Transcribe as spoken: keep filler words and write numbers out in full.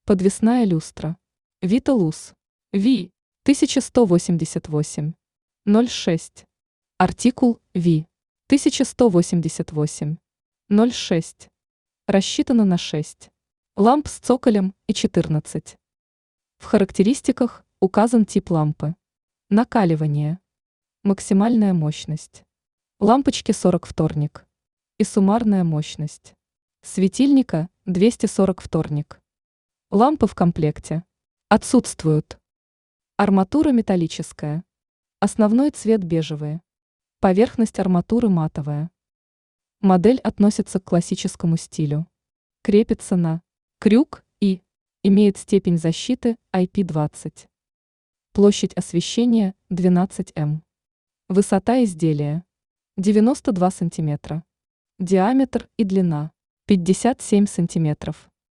Подвесная люстра. Виталус. Ви. тысяча сто восемьдесят восемь. ноль шесть. Артикул Ви. тысяча сто восемьдесят восемь. ноль шесть. Рассчитано на шесть. Ламп с цоколем и четырнадцать. В характеристиках указан тип лампы. Накаливание. Максимальная мощность. Лампочки сорок вторник. И суммарная мощность. Светильника двести сорок вторник. Лампы в комплекте. Отсутствуют. Арматура металлическая. Основной цвет бежевый. Поверхность арматуры матовая. Модель относится к классическому стилю. Крепится на крюк и имеет степень защиты ай пи двадцать. Площадь освещения двенадцать мм. Высота изделия девяносто два сантиметра. Диаметр и длина пятьдесят семь сантиметров.